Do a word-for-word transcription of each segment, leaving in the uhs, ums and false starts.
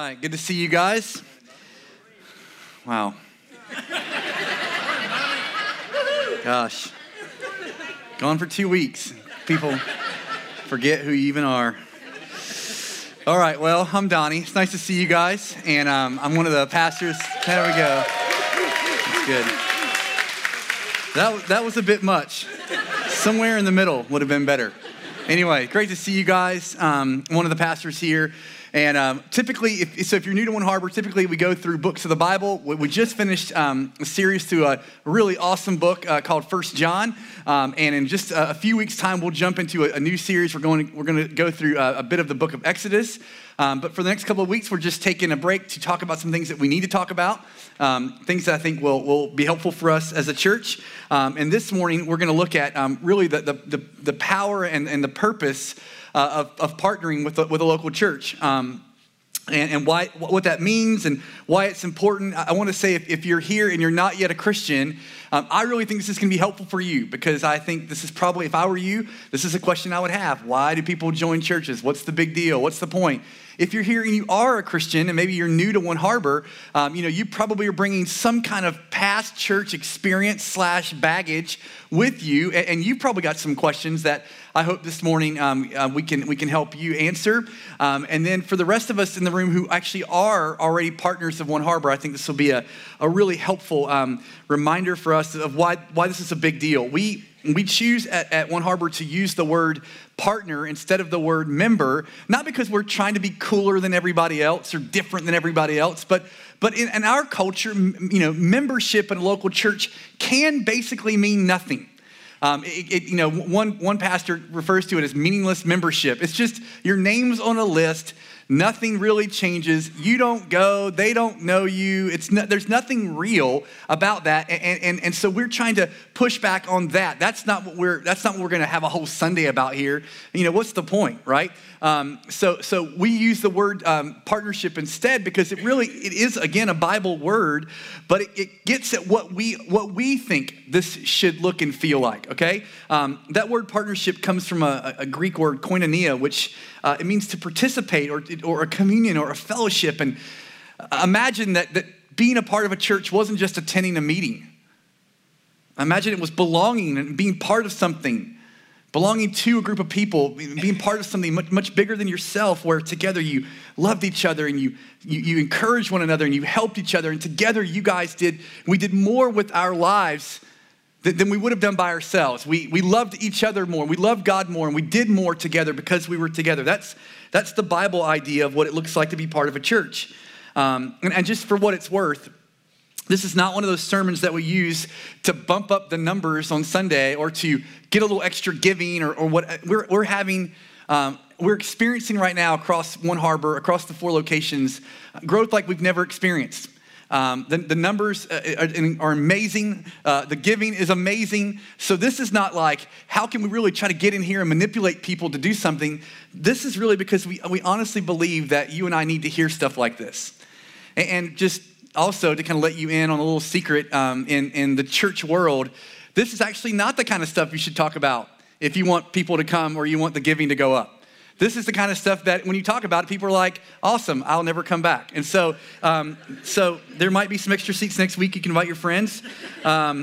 right, good to see you guys. Wow. Gosh. Gone for two weeks. People forget who you even are. All right, well, I'm Donnie. It's nice to see you guys. And um, I'm one of the pastors. There we go. That's good. That, that was a bit much. Somewhere in the middle would have been better. Anyway, great to see you guys. Um, one of the pastors here. And um, typically, if, so if you're new to One Harbor, typically we go through books of the Bible. We, we just finished um, a series through a really awesome book uh, called First John. Um, and in just a, a few weeks' time, we'll jump into a, a new series. We're going to, we're going to go through a, a bit of the book of Exodus. Um, but for the next couple of weeks, we're just taking a break to talk about some things that we need to talk about, um, things that I think will, will be helpful for us as a church. Um, and this morning, we're going to look at um, really the, the, the, the power and, and the purpose uh, of, of partnering with, the, with a local church. Um, And, and why, what that means and why it's important. I want to say if, if you're here and you're not yet a Christian, um, I really think this is going to be helpful for you because I think this is probably, if I were you, this is a question I would have. Why do people join churches? What's the big deal? What's the point? If you're here and you are a Christian and maybe you're new to One Harbor, um, you know, you probably are bringing some kind of past church experience slash baggage with you. And, and you've probably got some questions that I hope this morning um, uh, we can we can help you answer. Um, and then for the rest of us in the room who actually are already partners of One Harbor, I think this will be a, a really helpful um, reminder for us of why, why this is a big deal. We we choose at, at One Harbor to use the word partner instead of the word member, not because we're trying to be cooler than everybody else or different than everybody else, but but in, in our culture, you know, membership in a local church can basically mean nothing. Um, it, it, you know, one, one pastor refers to it as meaningless membership. It's just your name's on a list. Nothing really changes. You don't go. They don't know you. It's no, there's nothing real about that. And, and, and so we're trying to push back on that. That's not what we're, that's not what we're going to have a whole Sunday about here. You know, what's the point, right? Um, so, so we use the word um, partnership instead because it really, it is, again, a Bible word, but it, it gets at what we, what we think this should look and feel like, okay? Um, that word partnership comes from a, a Greek word, koinonia, which uh, it means to participate or, or a communion or a fellowship. And imagine that, that being a part of a church wasn't just attending a meeting. Imagine it was belonging and being part of something. Belonging to a group of people, being part of something much, much bigger than yourself, where together you loved each other and you, you you encouraged one another and you helped each other. And together you guys did, we did more with our lives than, than we would have done by ourselves. We we loved each other more. We loved God more and we did more together because we were together. That's that's the Bible idea of what it looks like to be part of a church. Um, and, and just for what it's worth, this is not one of those sermons that we use to bump up the numbers on Sunday or to get a little extra giving or, or what we're, we're having. Um, we're experiencing right now across One Harbor, across the four locations, growth like we've never experienced. Um, the, the numbers are, are amazing. Uh, the giving is amazing. So this is not like, how can we really try to get in here and manipulate people to do something? This is really because we, we honestly believe that you and I need to hear stuff like this. And, and just also to kind of let you in on a little secret um, in, in the church world, this is actually not the kind of stuff you should talk about if you want people to come or you want the giving to go up. This is the kind of stuff that when you talk about it, people are like, awesome, I'll never come back. And so um, so there might be some extra seats next week. You can invite your friends. Um,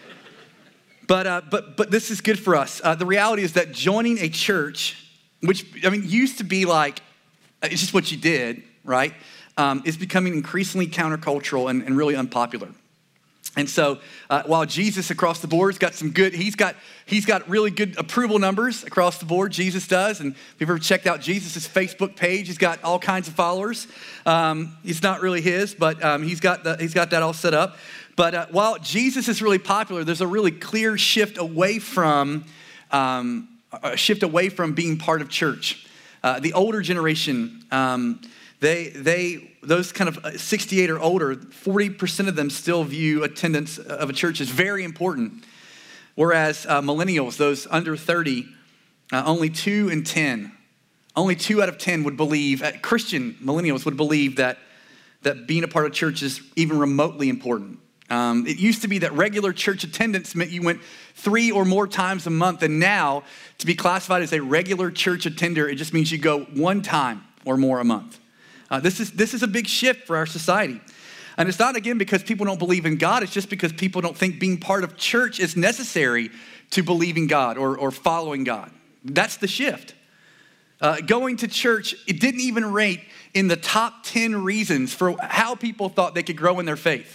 but, uh, but, but this is good for us. Uh, the reality is that joining a church, which, I mean, used to be like, it's just what you did, right? Um, is becoming increasingly countercultural and, and really unpopular. And so uh, while Jesus across the board has got some good, he's got he's got really good approval numbers across the board, Jesus does. And if you've ever checked out Jesus' Facebook page, he's got all kinds of followers. Um, it's not really his, but um, he's got the, he's got that all set up. But uh, while Jesus is really popular, there's a really clear shift away from, um, a shift away from being part of church. Uh, the older generation, um, They, they, those kind of sixty-eight or older, forty percent of them still view attendance of a church as very important. Whereas uh, millennials, those under thirty, uh, only two in ten, only two out of ten would believe, uh, Christian millennials would believe that, that being a part of church is even remotely important. Um, it used to be that regular church attendance meant you went three or more times a month. And now to be classified as a regular church attender, it just means you go one time or more a month. Uh, this is this is a big shift for our society. And it's not, again, because people don't believe in God. It's just because people don't think being part of church is necessary to believing God or, or following God. That's the shift. Uh, going to church, it didn't even rate in the top ten reasons for how people thought they could grow in their faith.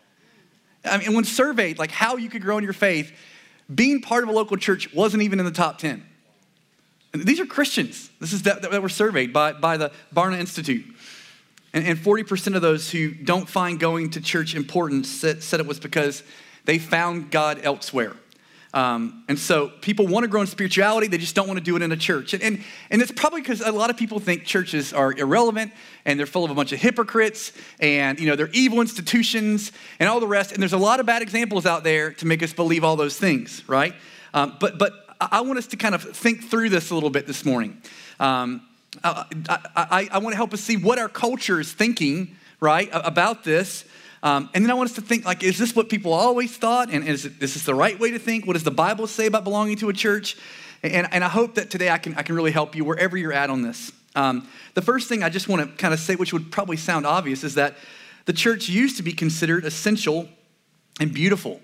I mean, when surveyed, like how you could grow in your faith, being part of a local church wasn't even in the top ten. And these are Christians. This is that, that were surveyed by, by the Barna Institute. And, and forty percent of those who don't find going to church important said, said it was because they found God elsewhere. Um, and so people want to grow in spirituality, they just don't want to do it in a church. And, and, and it's probably because a lot of people think churches are irrelevant and they're full of a bunch of hypocrites and, you know, they're evil institutions and all the rest. And there's a lot of bad examples out there to make us believe all those things, right? Um, but, but I want us to kind of think through this a little bit this morning. Um, I, I, I want to help us see what our culture is thinking, right, about this. Um, and then I want us to think, like, is this what people always thought? And is, it, is this the right way to think? What does the Bible say about belonging to a church? And, and I hope that today I can, I can really help you wherever you're at on this. Um, the first thing I just want to kind of say, which would probably sound obvious, is that the church used to be considered essential and beautiful.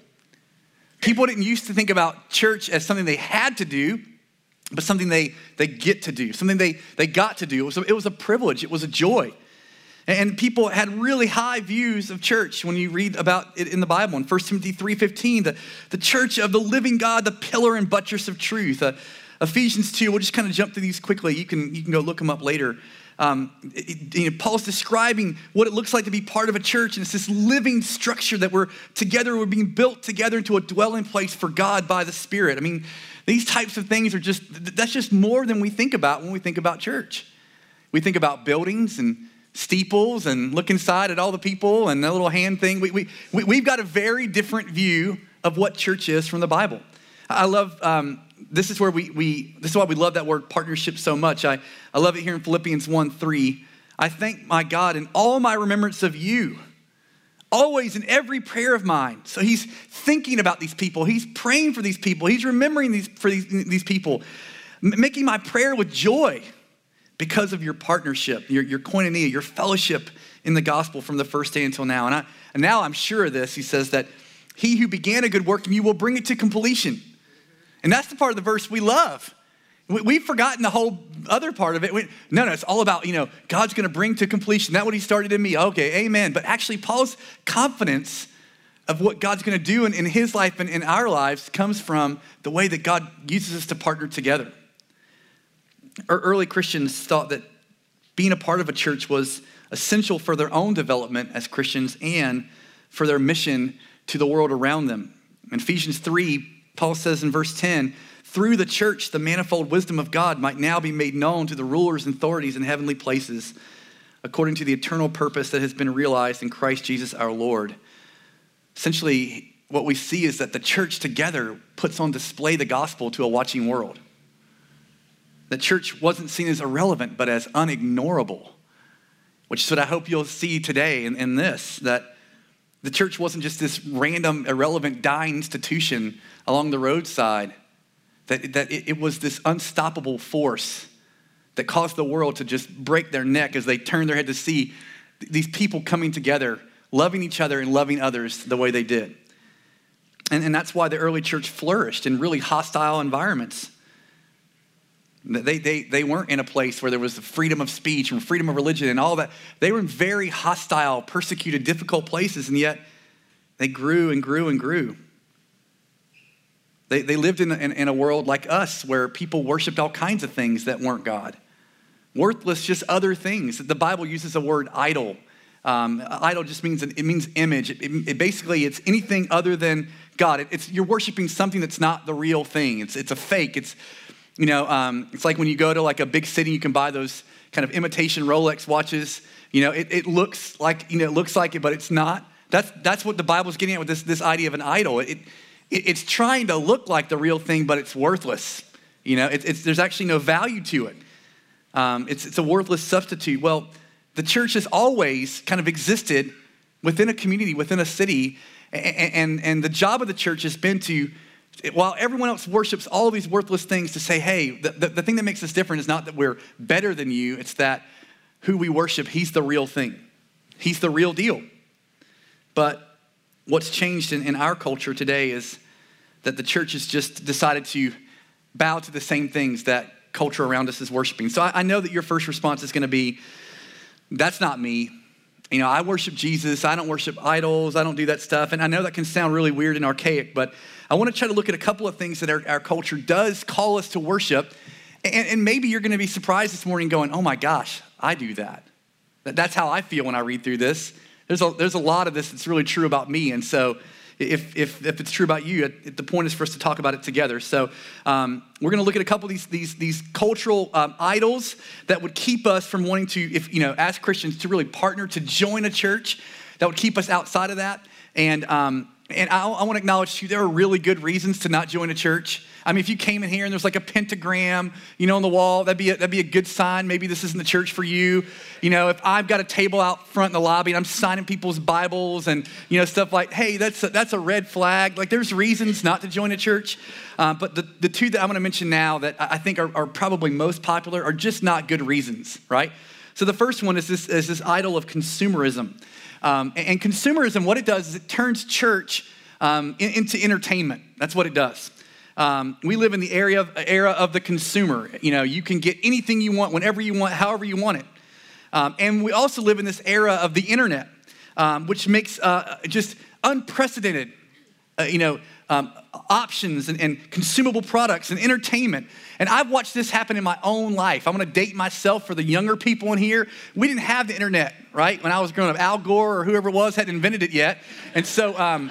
People didn't used to think about church as something they had to do, but something they, they get to do, something they, they got to do. It was, a, it was a privilege. It was a joy. And people had really high views of church when you read about it in the Bible. In First Timothy three fifteen, the, the church of the living God, the pillar and buttress of truth. Uh, Ephesians two, we'll just kind of jump through these quickly. You can, you can go look them up later. Um, it, you know, Paul's describing what it looks like to be part of a church, and it's this living structure that we're together, we're being built together into a dwelling place for God by the Spirit. I mean, these types of things are just, that's just more than we think about when we think about church. We think about buildings and steeples and look inside at all the people and that little hand thing. We, we, we, we've got a very different view of what church is from the Bible. I love, um, this is where we, we, this is why we love that word partnership so much. I, I love it here in Philippians one three. I thank my God in all my remembrance of you, always in every prayer of mine. So he's thinking about these people. He's praying for these people. He's remembering these for these, these people, M- making my prayer with joy because of your partnership, your, your koinonia, your fellowship in the gospel from the first day until now. And, I, and now I'm sure of this. He says that he who began a good work in you will bring it to completion. And that's the part of the verse we love. We, we've forgotten the whole other part of it. We, no, no, it's all about, you know, God's going to bring to completion. That's what he started in me. Okay, amen. But actually, Paul's confidence of what God's going to do in, in his life and in our lives comes from the way that God uses us to partner together. Early Christians thought that being a part of a church was essential for their own development as Christians and for their mission to the world around them. In Ephesians three, Paul says in verse ten, through the church, the manifold wisdom of God might now be made known to the rulers and authorities in heavenly places, according to the eternal purpose that has been realized in Christ Jesus our Lord. Essentially, what we see is that the church together puts on display the gospel to a watching world. The church wasn't seen as irrelevant, but as unignorable, which is what I hope you'll see today in, in this, that the church wasn't just this random, irrelevant, dying institution along the roadside, that, that it, it was this unstoppable force that caused the world to just break their neck as they turned their head to see these people coming together, loving each other and loving others the way they did. And, and that's why the early church flourished in really hostile environments. They, they, they weren't in a place where there was the freedom of speech and freedom of religion and all that. They were in very hostile, persecuted, difficult places, and yet they grew and grew and grew. They, they lived in, in, in a world like us where people worshiped all kinds of things that weren't God. Worthless, just other things. The Bible uses the word idol. Um, idol just means, it means image. It, it, it basically, it's anything other than God. It, it's, you're worshiping something that's not the real thing. It's, it's a fake. It's You know, um, it's like when you go to like a big city, you can buy those kind of imitation Rolex watches. You know, it, it looks like, you know, it looks like it, but it's not. That's that's what the Bible's getting at with this, this idea of an idol. It, it It's trying to look like the real thing, but it's worthless. You know, it, it's there's actually no value to it. Um, it's, it's a worthless substitute. Well, the church has always kind of existed within a community, within a city, and, and, and the job of the church has been to, while everyone else worships all these worthless things, to say, hey, the, the, the thing that makes us different is not that we're better than you, it's that who we worship, he's the real thing. He's the real deal. But what's changed in, in our culture today is that the church has just decided to bow to the same things that culture around us is worshiping. So I, I know that your first response is going to be, that's not me. You know, I worship Jesus. I don't worship idols. I don't do that stuff. And I know that can sound really weird and archaic, but I want to try to look at a couple of things that our, our culture does call us to worship. And, and maybe you're going to be surprised this morning going, oh my gosh, I do that. That's how I feel when I read through this. There's a, there's a lot of this that's really true about me. And so if if, if it's true about you, it, the point is for us to talk about it together. So um, we're going to look at a couple of these these, these cultural um, idols that would keep us from wanting to, if you know, as Christians, to really partner, to join a church that would keep us outside of that. And um, and I, I want to acknowledge too, there are really good reasons to not join a church. I mean, if you came in here and there's like a pentagram, you know, on the wall, that'd be a, that'd be a good sign. Maybe this isn't the church for you. You know, if I've got a table out front in the lobby and I'm signing people's Bibles and, you know, stuff like, hey, that's a, that's a red flag. Like there's reasons not to join a church. Uh, but the, the two that I'm going to mention now that I think are, are probably most popular are just not good reasons, right? So the first one is this, is this idol of consumerism. Um, and, and consumerism, what it does is it turns church um, in, into entertainment. That's what it does. Um, we live in the area of, era of the consumer. You know, you can get anything you want, whenever you want, however you want it. Um, and we also live in this era of the internet, um, which makes uh, just unprecedented, uh, you know, um, options and, and consumable products and entertainment. And I've watched this happen in my own life. I'm going to date myself for the younger people in here. We didn't have the internet, right? When I was growing up, Al Gore or whoever it was hadn't invented it yet. And so... Um,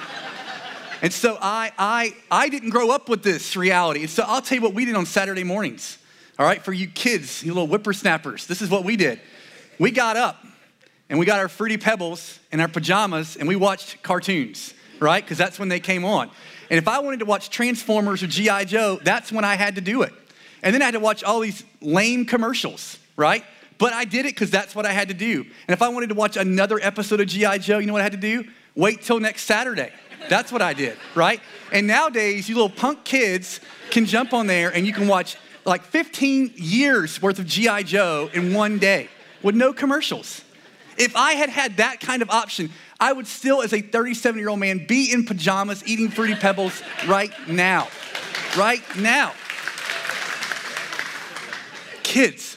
And so I, I, I didn't grow up with this reality. And so I'll tell you what we did on Saturday mornings. All right, for you kids, you little whippersnappers, this is what we did. We got up and we got our Fruity Pebbles and our pajamas and we watched cartoons, right? Because that's when they came on. And if I wanted to watch Transformers or G I Joe, that's when I had to do it. And then I had to watch all these lame commercials, right? But I did it because that's what I had to do. And if I wanted to watch another episode of G I Joe, you know what I had to do? Wait till next Saturday. That's what I did, right? And nowadays, you little punk kids can jump on there and you can watch like fifteen years worth of G I Joe in one day with no commercials. If I had had that kind of option, I would still, as a thirty-seven-year-old man, be in pajamas eating Fruity Pebbles right now. Right now. Kids.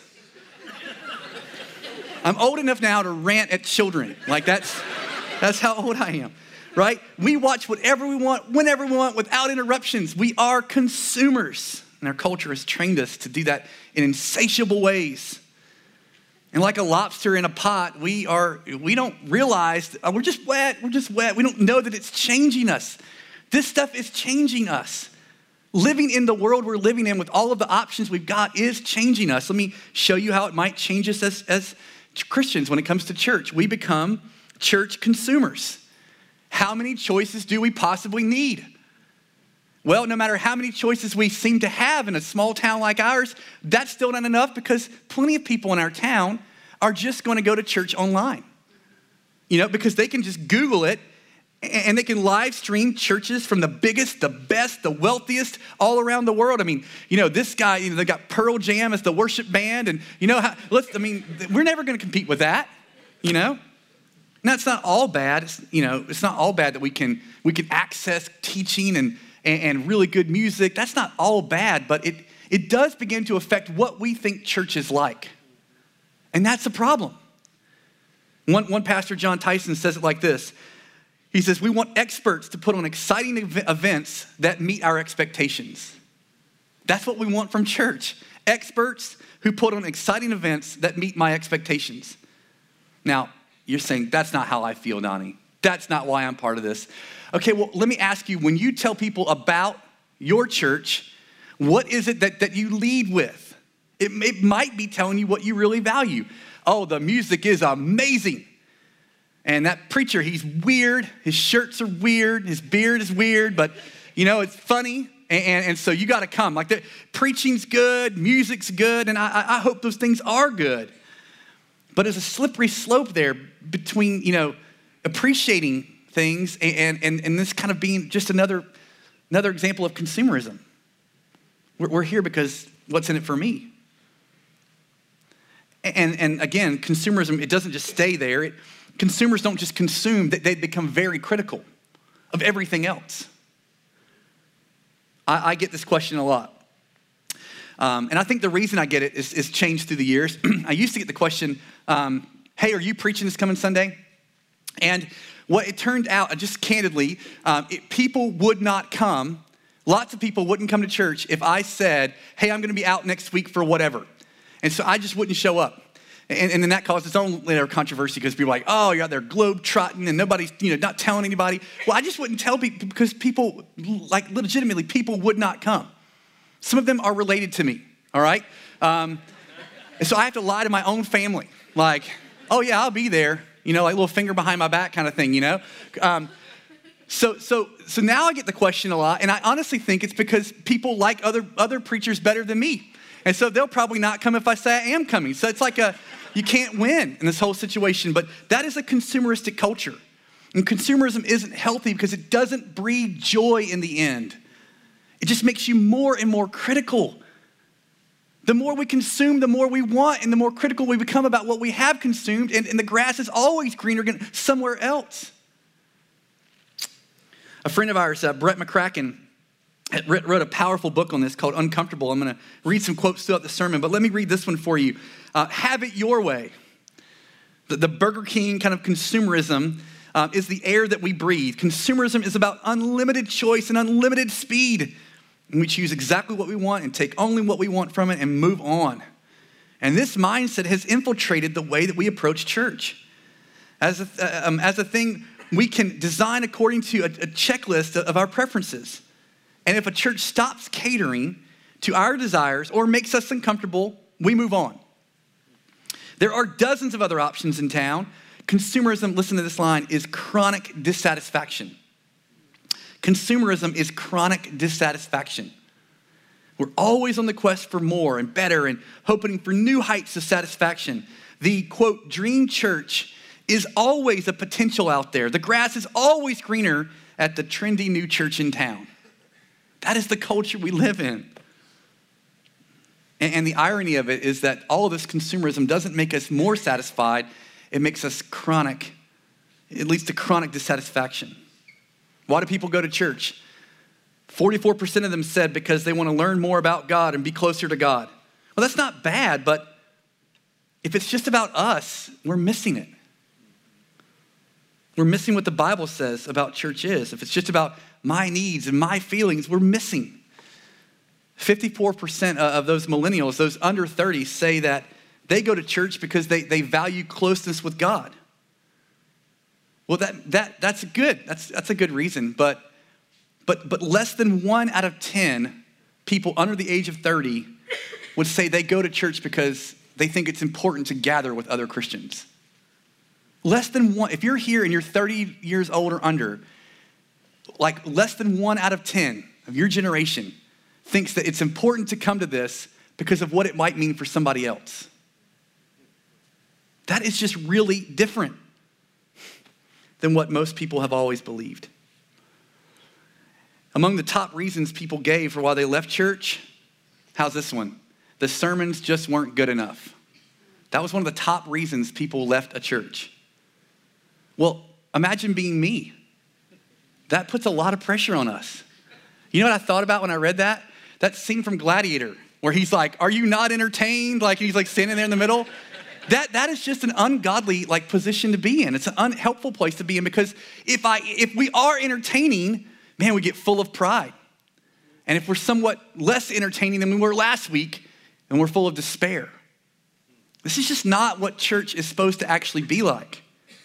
I'm old enough now to rant at children. Like that's, that's how old I am. Right? We watch whatever we want, whenever we want, without interruptions. We are consumers. And our culture has trained us to do that in insatiable ways. And like a lobster in a pot, we are, we don't realize, oh, we're just wet, we're just wet. We don't know that it's changing us. This stuff is changing us. Living in the world we're living in with all of the options we've got is changing us. Let me show you how it might change us as, as Christians when it comes to church. We become church consumers. How many choices do we possibly need? Well, no matter how many choices we seem to have in a small town like ours, that's still not enough because plenty of people in our town are just going to go to church online. You know, because they can just Google it and they can live stream churches from the biggest, the best, the wealthiest all around the world. I mean, you know, this guy, you know, they got Pearl Jam as the worship band and you know how, let's, I mean, we're never going to compete with that, you know? Now, it's not all bad. It's, you know, it's not all bad that we can we can access teaching and, and, and really good music. That's not all bad, but it, it does begin to affect what we think church is like. And that's a problem. One, one pastor, John Tyson, says it like this. He says, we want experts to put on exciting ev- events that meet our expectations. That's what we want from church. Experts who put on exciting events that meet my expectations. Now, you're saying, that's not how I feel, Donnie. That's not why I'm part of this. Okay, well, let me ask you, when you tell people about your church, what is it that, that you lead with? It, it might be telling you what you really value. Oh, the music is amazing. And that preacher, he's weird. His shirts are weird. His beard is weird, but, you know, it's funny. And, and, and so you got to come. Like, the preaching's good, music's good, and I, I hope those things are good. But there's a slippery slope there between, you know, appreciating things and, and, and this kind of being just another, another example of consumerism. We're, we're here because what's in it for me? And, and again, consumerism, it doesn't just stay there. It, consumers don't just consume, they, they become very critical of everything else. I, I get this question a lot. Um, and I think the reason I get it is, is changed through the years. I used to get the question, um, hey, are you preaching this coming Sunday? And what it turned out, just candidly, um, it, people would not come. Lots of people wouldn't come to church if I said, hey, I'm going to be out next week for whatever. And so I just wouldn't show up. And, and then that caused its own layer controversy because people were like, oh, you're out there globe trotting and nobody's, you know, not telling anybody. Well, I just wouldn't tell people because people, like legitimately, people would not come. Some of them are related to me, all right? Um, and so I have to lie to my own family. Like, oh yeah, I'll be there. You know, like a little finger behind my back kind of thing, you know? Um, so so so now I get the question a lot, and I honestly think it's because people like other, other preachers better than me. And so they'll probably not come if I say I am coming. So it's like a, you can't win in this whole situation, but that is a consumeristic culture. And consumerism isn't healthy because it doesn't breed joy in the end. It just makes you more and more critical. The more we consume, the more we want, and the more critical we become about what we have consumed, and, and the grass is always greener somewhere else. A friend of ours, uh, Brett McCracken, wrote a powerful book on this called Uncomfortable. I'm going to read some quotes throughout the sermon, but let me read this one for you. Uh, have it your way. The, the Burger King kind of consumerism uh, is the air that we breathe. Consumerism is about unlimited choice and unlimited speed. And we choose exactly what we want and take only what we want from it and move on. And this mindset has infiltrated the way that we approach church. As a, um, as a thing we can design according to a, a checklist of our preferences. And if a church stops catering to our desires or makes us uncomfortable, we move on. There are dozens of other options in town. Consumerism, listen to this line, is chronic dissatisfaction. Consumerism is chronic dissatisfaction. We're always on the quest for more and better and hoping for new heights of satisfaction. The, quote, dream church is always a potential out there. The grass is always greener at the trendy new church in town. That is the culture we live in. And, and the irony of it is that all of this consumerism doesn't make us more satisfied. It makes us chronic. It leads to chronic dissatisfaction. Why do people go to church? forty-four percent of them said because they want to learn more about God and be closer to God. Well, that's not bad, but if it's just about us, we're missing it. We're missing what the Bible says about church is. If it's just about my needs and my feelings, we're missing. fifty-four percent of those millennials, those under thirty, say that they go to church because they, they value closeness with God. Well, that that that's good. That's that's a good reason. But but but less than one out of ten people under the age of thirty would say they go to church because they think it's important to gather with other Christians. Less than one. If you're here and you're thirty years old or under, like less than one out of ten of your generation thinks that it's important to come to this because of what it might mean for somebody else. That is just really different than what most people have always believed. Among the top reasons people gave for why they left church, how's this one? The sermons just weren't good enough. That was one of the top reasons people left a church. Well, imagine being me. That puts a lot of pressure on us. You know what I thought about when I read that? That scene from Gladiator where he's like, are you not entertained? Like he's like standing there in the middle. That, that is just an ungodly like position to be in. It's an unhelpful place to be in because if I if we are entertaining, man, we get full of pride. And if we're somewhat less entertaining than we were last week, then we're full of despair. This is just not what church is supposed to actually be like.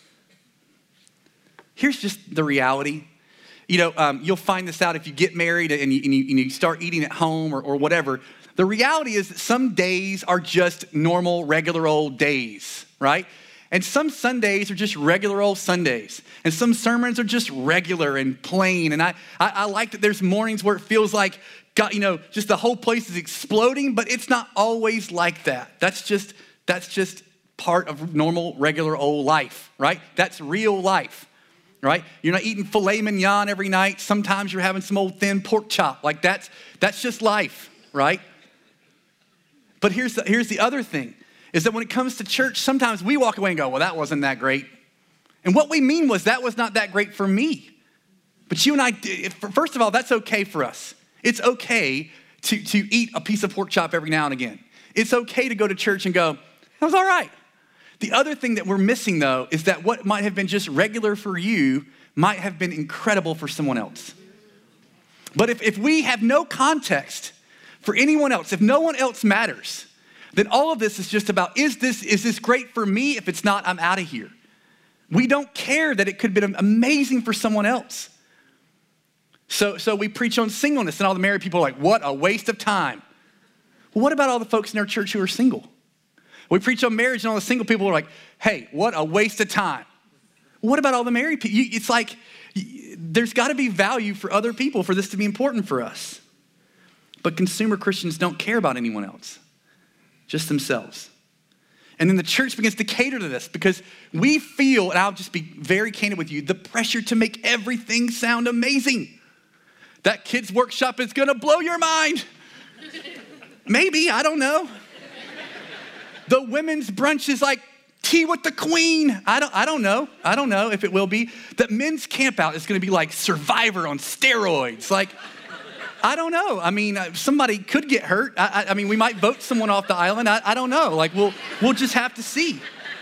Here's just the reality. You know, um, you'll find this out if you get married and you, and you, and you start eating at home or, or whatever. The reality is that some days are just normal, regular old days, right? And some Sundays are just regular old Sundays. And some sermons are just regular and plain. And I, I, I like that there's mornings where it feels like, God, you know, just the whole place is exploding, but it's not always like that. That's just, that's just part of normal, regular old life, right? That's real life. Right? You're not eating filet mignon every night. Sometimes you're having some old thin pork chop. Like that's, that's just life, right? But here's the, here's the other thing is that when it comes to church, sometimes we walk away and go, well, that wasn't that great. And what we mean was that was not that great for me. But you and I, first of all, that's okay for us. It's okay to, to eat a piece of pork chop every now and again. It's okay to go to church and go, that was all right. The other thing that we're missing, though, is that what might have been just regular for you might have been incredible for someone else. But if, if we have no context for anyone else, if no one else matters, then all of this is just about, is this, is this great for me? If it's not, I'm out of here. We don't care that it could have been amazing for someone else. So, so we preach on singleness, and all the married people are like, what a waste of time. Well, what about all the folks in our church who are single? We preach on marriage, and all the single people are like, hey, what a waste of time. What about all the married people? It's like, there's got to be value for other people for this to be important for us. But consumer Christians don't care about anyone else, just themselves. And then the church begins to cater to this because we feel, and I'll just be very candid with you, the pressure to make everything sound amazing. That kids' workshop is gonna blow your mind. Maybe, I don't know. The women's brunch is like tea with the queen. I don't, I don't know. I don't know if it will be. The men's camp out is gonna be like Survivor on steroids. Like, I don't know. I mean, somebody could get hurt. I, I, I mean, we might vote someone off the island. I, I don't know. Like, we'll, we'll just have to see.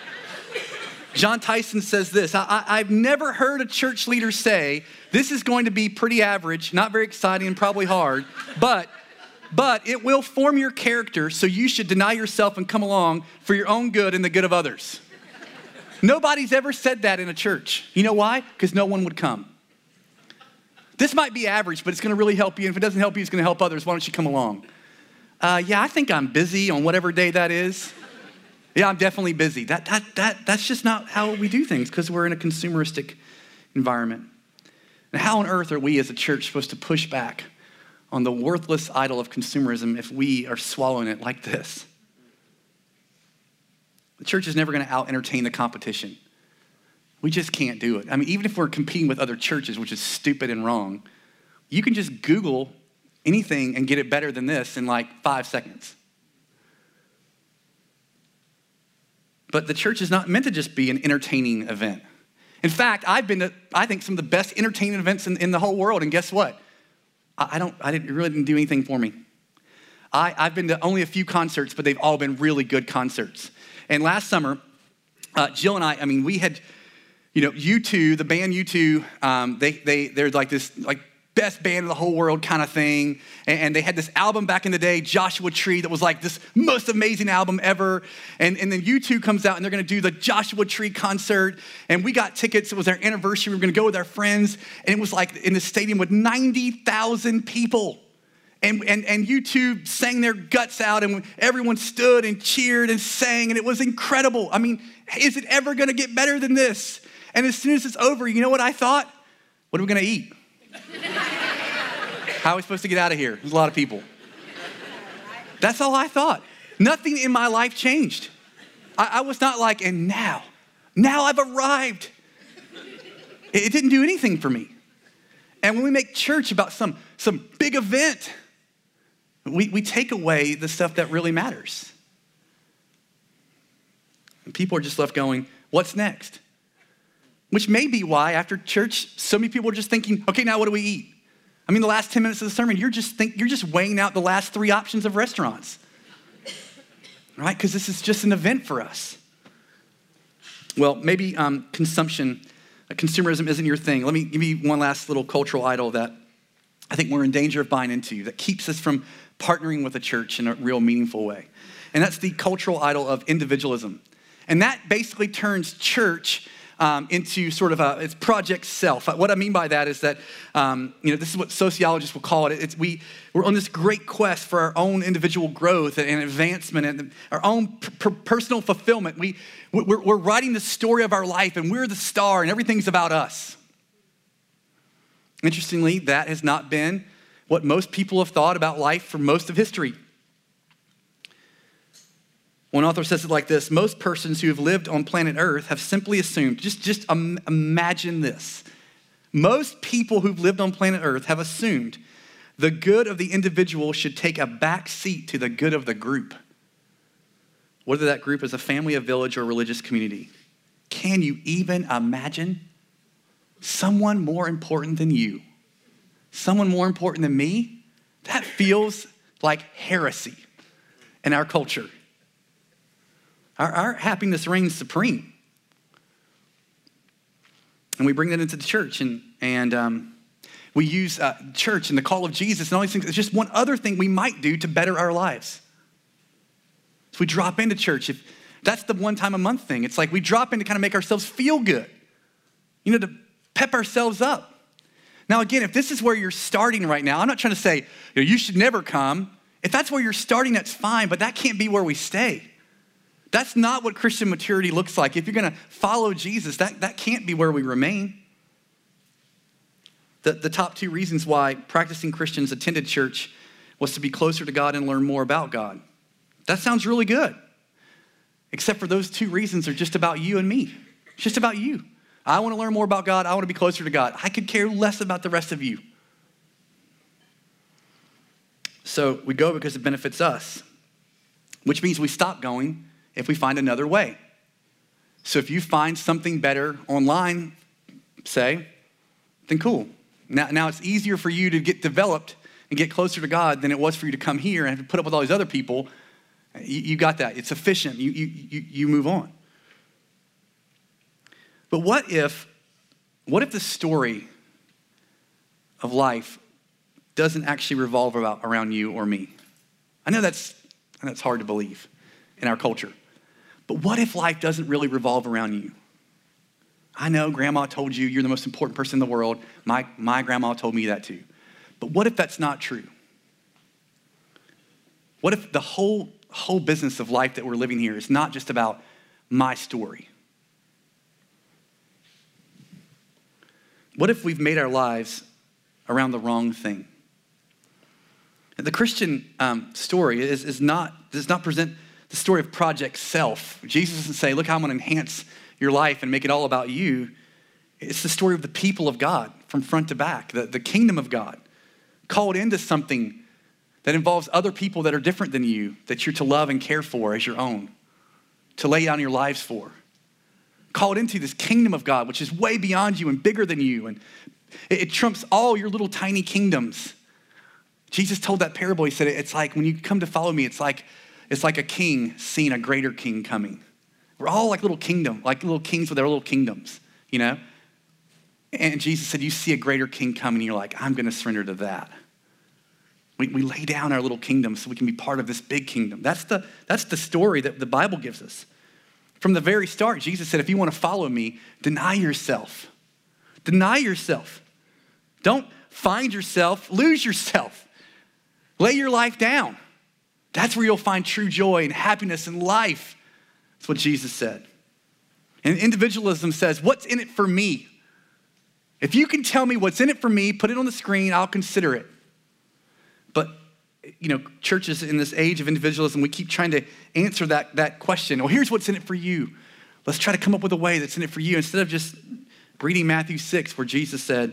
John Tyson says this, I, I, I've never heard a church leader say, this is going to be pretty average, not very exciting and probably hard, but, but it will form your character, so you should deny yourself and come along for your own good and the good of others. Nobody's ever said that in a church. You know why? Because no one would come. This might be average, but it's gonna really help you. And if it doesn't help you, it's gonna help others. Why don't you come along? Uh, yeah, I think I'm busy on whatever day that is. Yeah, I'm definitely busy. That, that, that, that's just not how we do things because we're in a consumeristic environment. And how on earth are we as a church supposed to push back on the worthless idol of consumerism if we are swallowing it like this? The church is never gonna out-entertain the competition. We just can't do it. I mean, even if we're competing with other churches, which is stupid and wrong, you can just Google anything and get it better than this in like five seconds. But the church is not meant to just be an entertaining event. In fact, I've been to, I think, some of the best entertaining events in, in the whole world, and guess what? I, I don't, I didn't, it really didn't do anything for me. I, I've been to only a few concerts, but they've all been really good concerts. And last summer, uh, Jill and I, I mean, we had, you know, U two, the band U two, um, they, they, they're like this, like, best band in the whole world kind of thing. And, and they had this album back in the day, Joshua Tree, that was like this most amazing album ever. And, and then U two comes out and they're gonna do the Joshua Tree concert. And we got tickets, it was our anniversary. We were gonna go with our friends. And it was like in the stadium with ninety thousand people. And, and, and U two sang their guts out and everyone stood and cheered and sang and it was incredible. I mean, is it ever gonna get better than this? And as soon as it's over, you know what I thought? What are we gonna eat? How are we supposed to get out of here? There's a lot of people. That's all I thought. Nothing in my life changed. I, I was not like, and now, now I've arrived. It, it didn't do anything for me. And when we make church about some, some big event, we, we take away the stuff that really matters. And people are just left going, what's next? Which may be why after church, so many people are just thinking, okay, now what do we eat? I mean, the last ten minutes of the sermon, you're just think, you're just weighing out the last three options of restaurants, right? Because this is just an event for us. Well, maybe um, consumption, uh, consumerism isn't your thing. Let me give you one last little cultural idol that I think we're in danger of buying into that keeps us from partnering with the church in a real meaningful way. And that's the cultural idol of individualism. And that basically turns church Um, into sort of a, it's project self. What I mean by that is that, um, you know, this is what sociologists will call it. It's we, we're on this great quest for our own individual growth and advancement and our own per- personal fulfillment. We, we're, we're writing the story of our life and we're the star and everything's about us. Interestingly, that has not been what most people have thought about life for most of history. One author says it like this: most persons who have lived on planet Earth have simply assumed, just, just um, imagine this. Most people who've lived on planet Earth have assumed the good of the individual should take a back seat to the good of the group. whether that group is a family, a village, or a religious community. Can you even imagine someone more important than you? Someone more important than me? That feels like heresy in our culture. Our, our happiness reigns supreme. And we bring that into the church, and, and um, we use uh, church and the call of Jesus and all these things. It's just one other thing we might do to better our lives. So we drop into church. If that's the one time a month thing. It's like we drop in to kind of make ourselves feel good, you know, to pep ourselves up. Now, again, if this is where you're starting right now, I'm not trying to say, you know, you should never come. If that's where you're starting, that's fine, but that can't be where we stay. That's not what Christian maturity looks like. If you're going to follow Jesus, that, that can't be where we remain. The, the top two reasons why practicing Christians attended church was to be closer to God and learn more about God. That sounds really good. Except for those two reasons are just about you and me. It's just about you. I want to learn more about God. I want to be closer to God. I could care less about the rest of you. So we go because it benefits us, which means we stop going if we find another way. So if you find something better online, say, then cool. Now, now it's easier for you to get developed and get closer to God than it was for you to come here and have to put up with all these other people. You, you got that. It's efficient. You, you, you, you move on. But what if, what if the story of life doesn't actually revolve about, around you or me? I know that's, I know that's hard to believe in our culture. But what if life doesn't really revolve around you? I know grandma told you you're the most important person in the world. My, my grandma told me that too. But what if that's not true? What if the whole, whole business of life that we're living here is not just about my story? What if we've made our lives around the wrong thing? The Christian um, story is, is not, does not present the story of Project Self. Jesus doesn't say, look how I'm going to enhance your life and make it all about you. It's the story of the people of God from front to back, the, the kingdom of God, called into something that involves other people that are different than you, that you're to love and care for as your own, to lay down your lives for. Called into this kingdom of God, which is way beyond you and bigger than you. And it, it trumps all your little tiny kingdoms. Jesus told that parable. He said, it's like when you come to follow me, it's like, it's like a king seeing a greater king coming. We're all like little kingdom, like little kings with their little kingdoms, you know? And Jesus said, you see a greater king coming, and you're like, I'm gonna surrender to that. We, we lay down our little kingdom so we can be part of this big kingdom. That's the, that's the story that the Bible gives us. From the very start, Jesus said, if you wanna follow me, deny yourself. Deny yourself. Don't find yourself, lose yourself. Lay your life down. That's where you'll find true joy and happiness in life. That's what Jesus said. And individualism says, what's in it for me? If you can tell me what's in it for me, put it on the screen, I'll consider it. But, you know, churches in this age of individualism, we keep trying to answer that, that question. Well, here's what's in it for you. Let's try to come up with a way that's in it for you instead of just reading Matthew six, where Jesus said,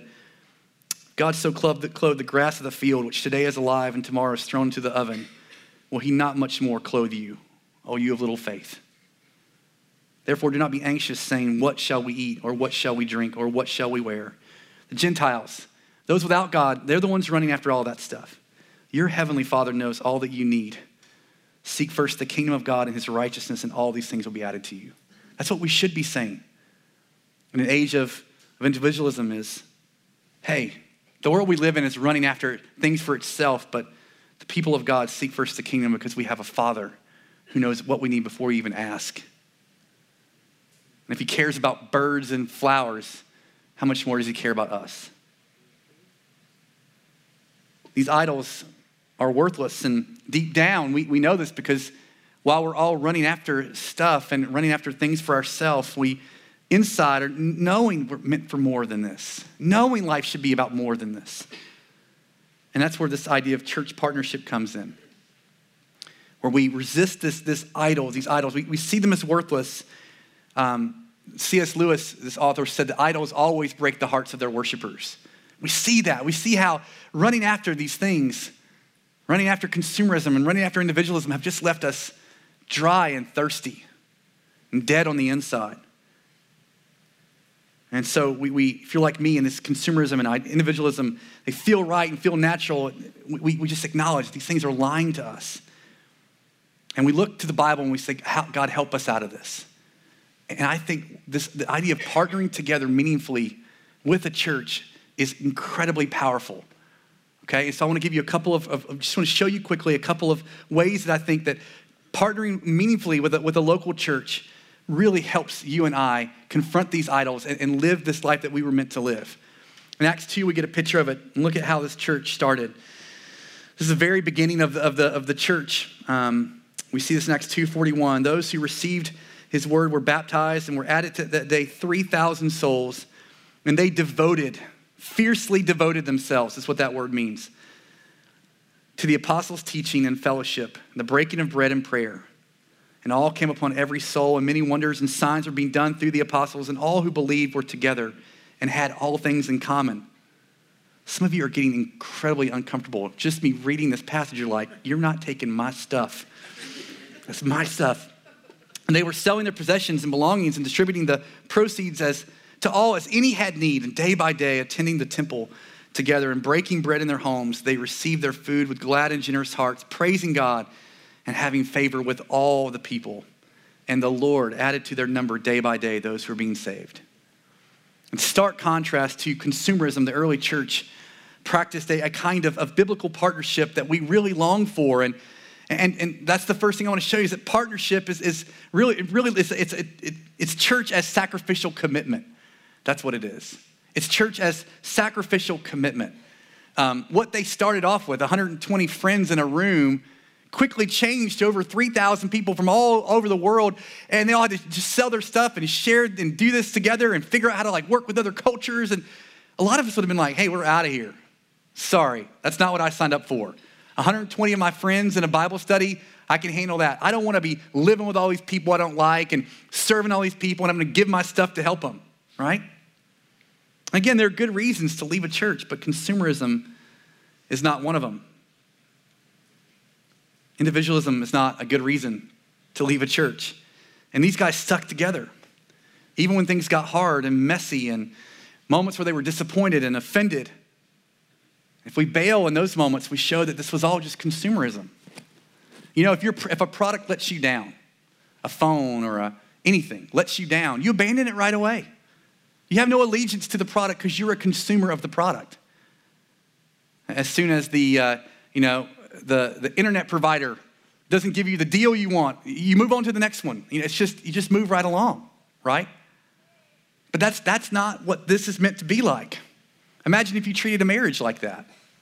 God so clothed the, clothed the grass of the field, which today is alive and tomorrow is thrown into the oven. Will he not much more clothe you, O you of little faith? Therefore, do not be anxious, saying, what shall we eat, or what shall we drink, or what shall we wear? The Gentiles, those without God, they're the ones running after all that stuff. Your heavenly Father knows all that you need. Seek first the kingdom of God and his righteousness, and all these things will be added to you. That's what we should be saying. In an age of, of individualism is, hey, the world we live in is running after things for itself, but the people of God seek first the kingdom because we have a Father who knows what we need before we even ask. And if he cares about birds and flowers, how much more does he care about us? These idols are worthless, and deep down, we, we know this because while we're all running after stuff and running after things for ourselves, we inside are knowing we're meant for more than this, knowing life should be about more than this. And that's where this idea of church partnership comes in, where we resist this, this idol, these idols. We, we see them as worthless. Um, C S Lewis, this author, said that idols always break the hearts of their worshipers. We see that. We see how running after these things, running after consumerism and running after individualism have just left us dry and thirsty and dead on the inside. And so we, we if you're like me, and this consumerism and individualism, they feel right and feel natural. We, we just acknowledge these things are lying to us. And we look to the Bible and we say, God, help us out of this. And I think this the idea of partnering together meaningfully with a church is incredibly powerful. Okay, so I want to give you a couple of, of, of just want to show you quickly a couple of ways that I think that partnering meaningfully with a, with a local church really helps you and I confront these idols and, and live this life that we were meant to live. In Acts two, we get a picture of it and look at how this church started. This is the very beginning of the, of the, of the church. Um, we see this in Acts two forty-one. Those who received his word were baptized and were added to that day three thousand souls, and they devoted, fiercely devoted themselves, is what that word means, to the apostles' teaching and fellowship, the breaking of bread and prayer. And all came upon every soul, and many wonders and signs were being done through the apostles, and all who believed were together and had all things in common. Some of you are getting incredibly uncomfortable. Just me reading this passage, you're like, you're not taking my stuff. That's my stuff. And they were selling their possessions and belongings and distributing the proceeds as to all as any had need, and day by day attending the temple together and breaking bread in their homes, they received their food with glad and generous hearts, praising God and having favor with all the people. And the Lord added to their number day by day those who were being saved. In stark contrast to consumerism, the early church practiced a, a kind of, of biblical partnership that we really long for. And, and, and that's the first thing I want to show you is that partnership is, is really, it really it's, it's, it, it, it's church as sacrificial commitment. That's what it is. It's church as sacrificial commitment. Um, what they started off with, one hundred twenty friends in a room, quickly changed to over three thousand people from all over the world, and they all had to just sell their stuff and share and do this together and figure out how to like work with other cultures. And a lot of us would have been like, hey, we're out of here. Sorry, that's not what I signed up for. one hundred twenty of my friends in a Bible study, I can handle that. I don't want to be living with all these people I don't like and serving all these people, and I'm going to give my stuff to help them, right? Again, there are good reasons to leave a church, but consumerism is not one of them. Individualism is not a good reason to leave a church. And these guys stuck together. Even when things got hard and messy and moments where they were disappointed and offended. If we bail in those moments, we show that this was all just consumerism. You know, if you're if a product lets you down, a phone or a, anything lets you down, you abandon it right away. You have no allegiance to the product because you're a consumer of the product. As soon as the, uh, you know, the, the internet provider doesn't give you the deal you want, you move on to the next one. You know, it's just, you just move right along, right? But that's, that's not what this is meant to be like. Imagine if you treated a marriage like that.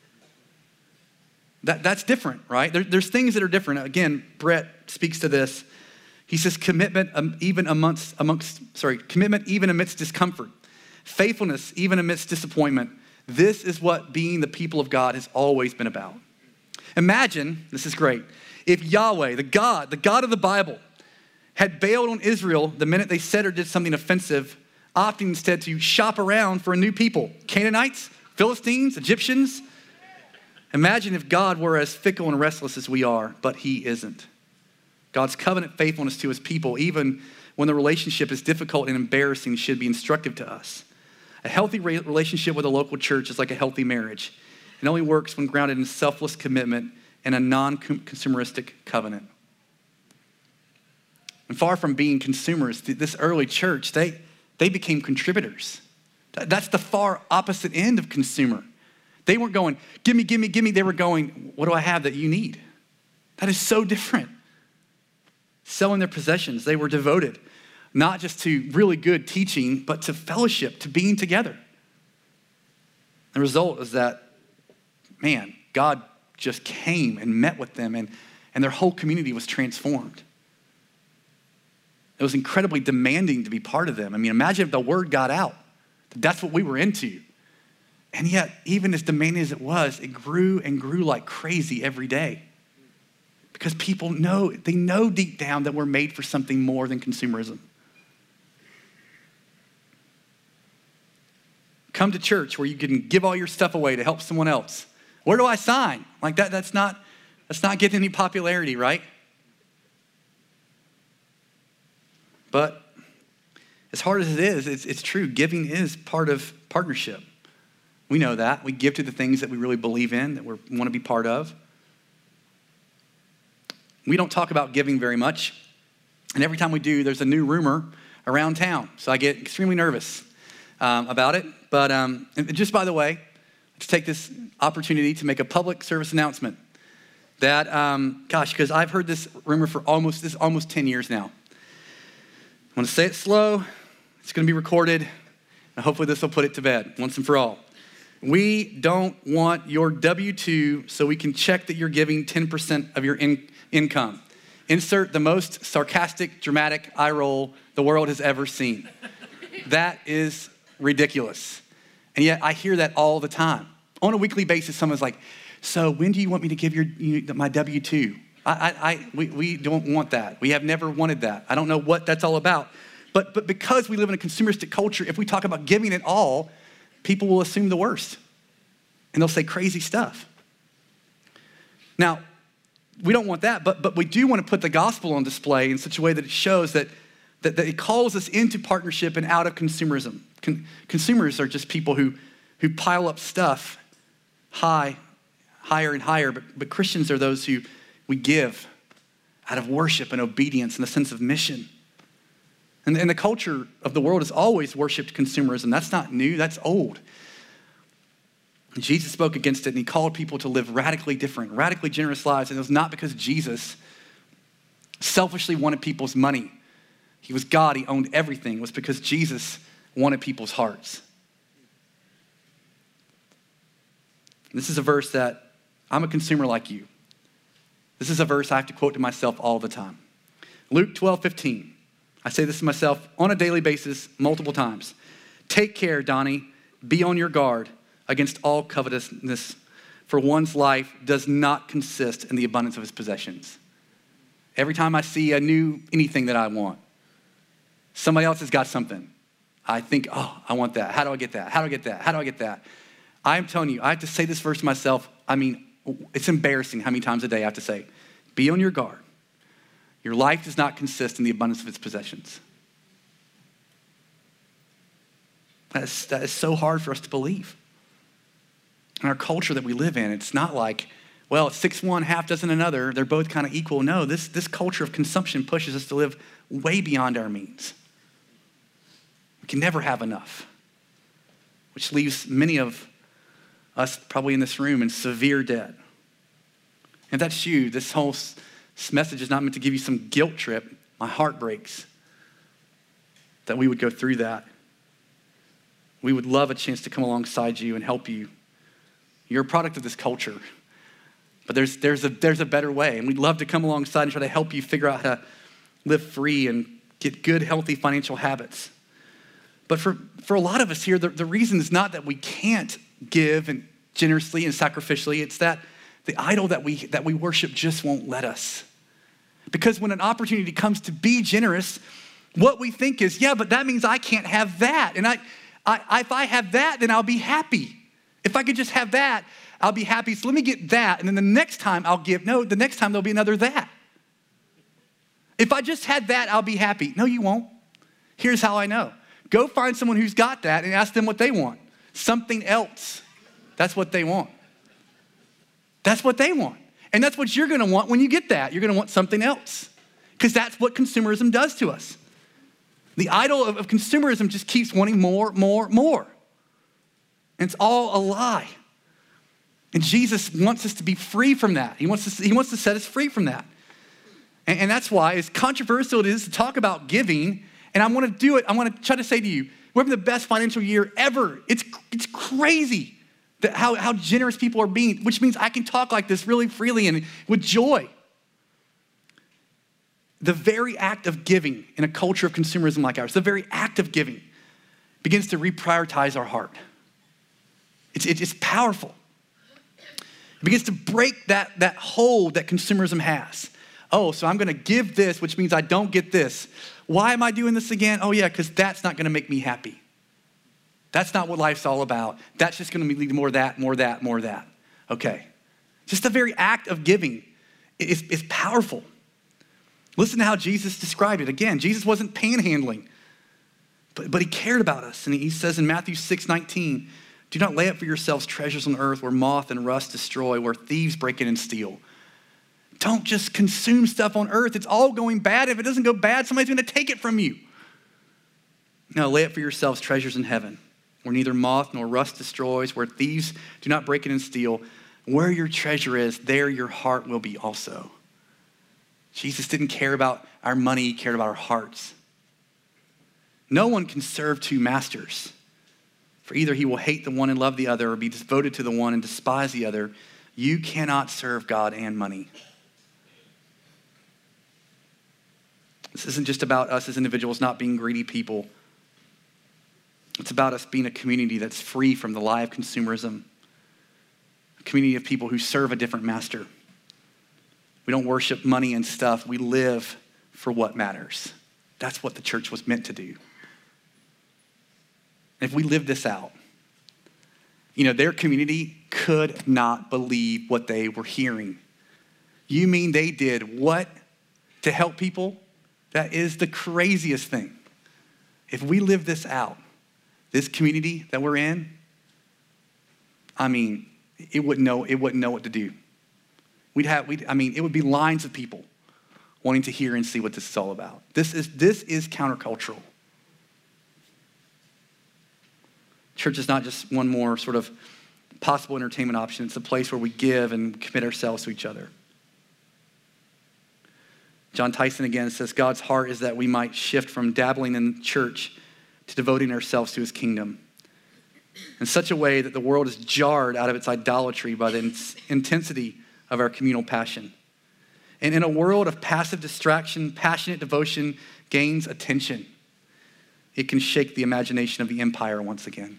That that's different, right? There, there's things that are different. Again, Brett speaks to this. He says commitment um, even amongst, amongst, sorry, commitment even amidst discomfort. Faithfulness even amidst disappointment. This is what being the people of God has always been about. Imagine, this is great, if Yahweh, the God, the God of the Bible, had bailed on Israel the minute they said or did something offensive, opting instead to shop around for a new people. Canaanites, Philistines, Egyptians. Imagine if God were as fickle and restless as we are, but he isn't. God's covenant faithfulness to his people, even when the relationship is difficult and embarrassing, should be instructive to us. A healthy relationship with a local church is like a healthy marriage. It only works when grounded in selfless commitment and a non-consumeristic covenant. And far from being consumers, this early church, they, they became contributors. That's the far opposite end of consumer. They weren't going, give me, give me, give me. They were going, what do I have that you need? That is so different. Selling their possessions, they were devoted, not just to really good teaching, but to fellowship, to being together. The result is that, man, God just came and met with them, and, and their whole community was transformed. It was incredibly demanding to be part of them. I mean, imagine if the word got out. That's what we were into. And yet, even as demanding as it was, it grew and grew like crazy every day. Because people know, they know deep down that we're made for something more than consumerism. Come to church where you can give all your stuff away to help someone else. Where do I sign? Like that, that's not, that's not getting any popularity, right? But as hard as it is, it's, it's true. Giving is part of partnership. We know that. We give to the things that we really believe in, that we want to be part of. We don't talk about giving very much. And every time we do, there's a new rumor around town. So I get extremely nervous um, about it. But um, just by the way, let's take this opportunity to make a public service announcement that, um, gosh, because I've heard this rumor for almost, this is almost ten years now. I'm going to say it slow. It's going to be recorded. And hopefully this will put it to bed once and for all. We don't want your W two so we can check that you're giving ten percent of your in- income. Insert the most sarcastic, dramatic eye roll the world has ever seen. That is ridiculous. And yet I hear that all the time. On a weekly basis, someone's like, so when do you want me to give your you, my W two? I, I, I, we, we don't want that. We have never wanted that. I don't know what that's all about. But, but because we live in a consumeristic culture, if we talk about giving it all, people will assume the worst. And they'll say crazy stuff. Now, we don't want that, but, but we do want to put the gospel on display in such a way that it shows that, that, that it calls us into partnership and out of consumerism. Con- consumers are just people who, who pile up stuff high, higher and higher, but, but Christians are those who we give out of worship and obedience and a sense of mission. And, and the culture of the world has always worshiped consumerism. That's not new, that's old. And Jesus spoke against it, and he called people to live radically different, radically generous lives. And it was not because Jesus selfishly wanted people's money. He was God, he owned everything. It was because Jesus wanted people's hearts. And this is a verse that I'm a consumer like you. This is a verse I have to quote to myself all the time. Luke twelve fifteen. I say this to myself on a daily basis, multiple times. Take care, Donnie. Be on your guard against all covetousness, for one's life does not consist in the abundance of his possessions. Every time I see a new anything that I want, somebody else has got something. I think, oh, I want that. How do I get that? How do I get that? How do I get that? I'm telling you, I have to say this verse to myself. I mean, it's embarrassing how many times a day I have to say, be on your guard. Your life does not consist in the abundance of its possessions. That is, that is so hard for us to believe. In our culture that we live in, it's not like, well, it's six one, half dozen another. They're both kind of equal. No, this, this culture of consumption pushes us to live way beyond our means. We can never have enough, which leaves many of us probably in this room in severe debt. If that's you, this whole This message is not meant to give you some guilt trip. My heart breaks that we would go through that. We would love a chance to come alongside you and help you. You're a product of this culture, but there's, there's, a, there's a better way, and we'd love to come alongside and try to help you figure out how to live free and get good, healthy financial habits. But for, for a lot of us here, the, the reason is not that we can't give and generously and sacrificially. It's that the idol that we that we worship just won't let us. Because when an opportunity comes to be generous, what we think is, yeah, but that means I can't have that. And I, I, if I have that, then I'll be happy. If I could just have that, I'll be happy. So let me get that. And then the next time I'll give, no, the next time there'll be another that. If I just had that, I'll be happy. No, you won't. Here's how I know. Go find someone who's got that and ask them what they want. Something else. That's what they want. That's what they want. And that's what you're gonna want when you get that. You're gonna want something else. Because that's what consumerism does to us. The idol of, of consumerism just keeps wanting more, more, more. And it's all a lie. And Jesus wants us to be free from that. He wants, us, he wants to set us free from that. And, and that's why, as controversial it is to talk about giving, and I wanna do it, I wanna try to say to you, we're having the best financial year ever. It's, it's crazy. That how, how generous people are being, which means I can talk like this really freely and with joy. The very act of giving in a culture of consumerism like ours, the very act of giving begins to reprioritize our heart. It's, it's powerful. It begins to break that, that hold that consumerism has. Oh, so I'm gonna give this, which means I don't get this. Why am I doing this again? Oh yeah, because that's not gonna make me happy. That's not what life's all about. That's just gonna lead to more of that, more of that, more of that. Okay. Just the very act of giving is, is powerful. Listen to how Jesus described it. Again, Jesus wasn't panhandling, but, but he cared about us. And he says in Matthew six nineteen, do not lay up for yourselves treasures on earth where moth and rust destroy, where thieves break in and steal. Don't just consume stuff on earth. It's all going bad. If it doesn't go bad, somebody's going to take it from you. No, lay up for yourselves treasures in heaven, where neither moth nor rust destroys, where thieves do not break in and steal. Where your treasure is, there your heart will be also. Jesus didn't care about our money, he cared about our hearts. No one can serve two masters, for either he will hate the one and love the other, or be devoted to the one and despise the other. You cannot serve God and money. This isn't just about us as individuals not being greedy people. It's about us being a community that's free from the lie of consumerism, a community of people who serve a different master. We don't worship money and stuff. We live for what matters. That's what the church was meant to do. If we live this out, you know, their community could not believe what they were hearing. You mean they did what to help people? That is the craziest thing. If we live this out, this community that we're in, I mean, it wouldn't know, it wouldn't know what to do. We'd have, we'd, I mean, it would be lines of people wanting to hear and see what this is all about. This is, this is countercultural. Church is not just one more sort of possible entertainment option. It's a place where we give and commit ourselves to each other. John Tyson again says, God's heart is that we might shift from dabbling in church to devoting ourselves to his kingdom in such a way that the world is jarred out of its idolatry by the in- intensity of our communal passion. And in a world of passive distraction, passionate devotion gains attention. It can shake the imagination of the empire once again.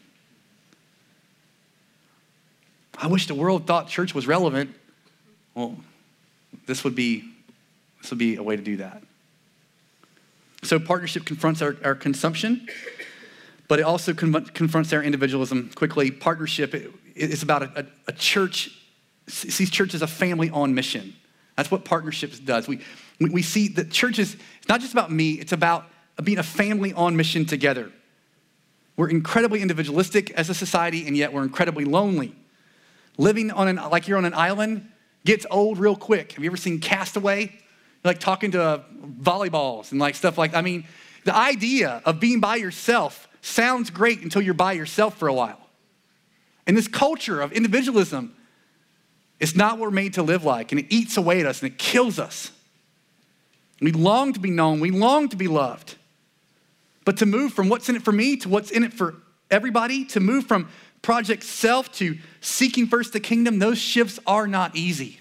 I wish the world thought church was relevant. Well, this would be, this would be a way to do that. So partnership confronts our, our consumption, but it also con- confronts our individualism. Quickly, partnership is about a, a, a church, sees church as a family on mission. That's what partnerships does. We, we, we see that church is, it's not just about me, it's about being a family on mission together. We're incredibly individualistic as a society, and yet we're incredibly lonely. Living on an, like you're on an island gets old real quick. Have you ever seen Castaway? You're like talking to uh, volleyballs and like stuff like that. I mean, the idea of being by yourself sounds great until you're by yourself for a while. And this culture of individualism is not what we're made to live like, and it eats away at us and it kills us. We long to be known. We long to be loved. But to move from what's in it for me to what's in it for everybody, to move from project self to seeking first the kingdom, those shifts are not easy.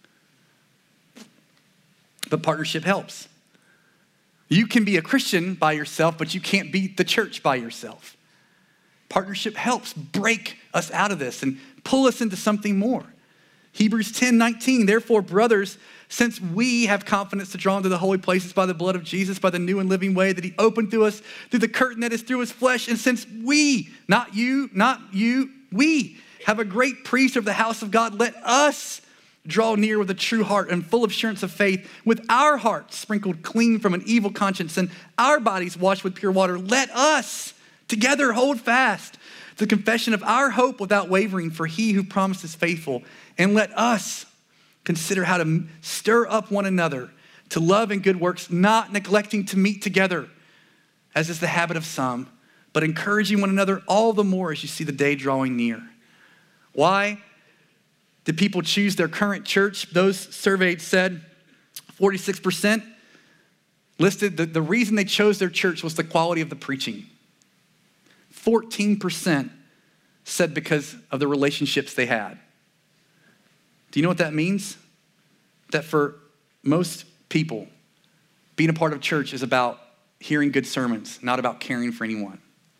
But partnership helps. You can be a Christian by yourself, but you can't be the church by yourself. Partnership helps break us out of this and pull us into something more. Hebrews ten nineteen, therefore, brothers, since we have confidence to draw into the holy places by the blood of Jesus, by the new and living way that he opened through us, through the curtain that is through his flesh, and since we, not you, not you, we have a great priest of the house of God, let us draw near with a true heart and full assurance of faith, with our hearts sprinkled clean from an evil conscience and our bodies washed with pure water. Let us together hold fast the confession of our hope without wavering, for he who promised is faithful. And let us consider how to stir up one another to love and good works, not neglecting to meet together, as is the habit of some, but encouraging one another all the more as you see the day drawing near. Why did people choose their current church? Those surveyed said forty-six percent listed the, the reason they chose their church was the quality of the preaching. fourteen percent said because of the relationships they had. Do you know what that means? That for most people, being a part of church is about hearing good sermons, not about caring for anyone.